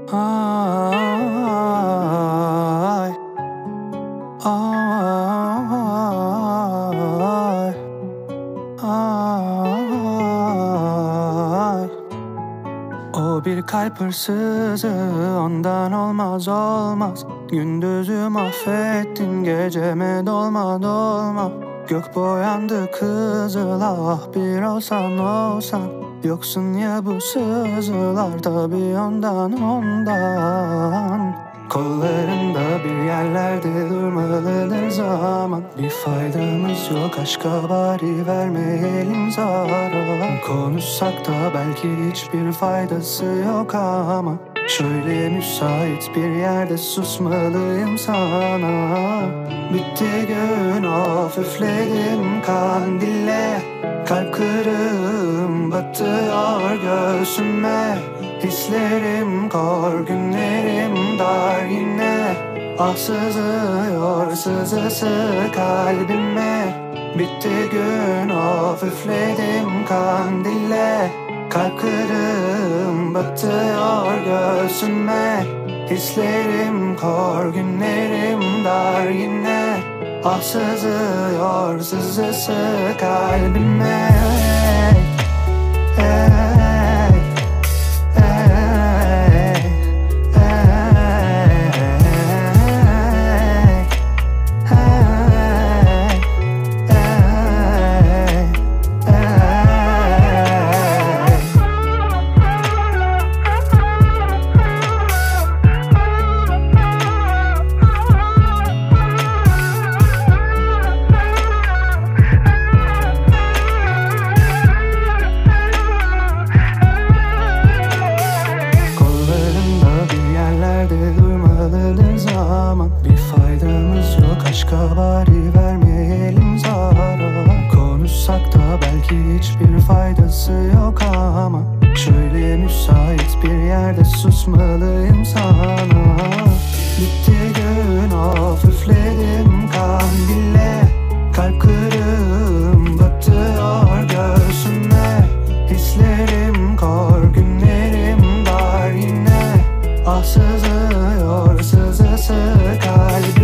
Ay, ay, ay. O bir kalp hırsızı, ondan olmaz olmaz. Gündüzü mahvettin, geceme dolma dolma. Gök boyandı kızıl, ah bir olsan. Yoksun ya bu sızılar, tabii ondan. Kollarında bir yerlerde durmalıdır zaman. Bir faydamız yok, aşka bari vermeyelim zarar. Konuşsak da belki hiçbir faydası yok ama şöyle müsait bir yerde susmalıyım sana. Bitti gün, of üfledim kandille. Kalp kırığım batıyor göğsüme. Hislerim kor, günlerim dar yine. Ah sızıyor sızısı kalbime. Bitti gün, of üfledim kandille. Kalp kırığım batıyor göğsüme. Hislerim kor, günlerim dar yine. Ah sızıyor sızısı kalbime. Durmalıdır zaman. Bir faydamız yok, aşka bari vermeyelim zarar. Konuşsak da belki hiçbir faydası yok ama şöyle müsait bir yerde susmalıyım sana. Bitti gün, of üfledim kandille. Kalp kırığım batıyor göğsüme. Hislerim kor, günlerim dar yine. Ah sızıyor sızısı kalbime.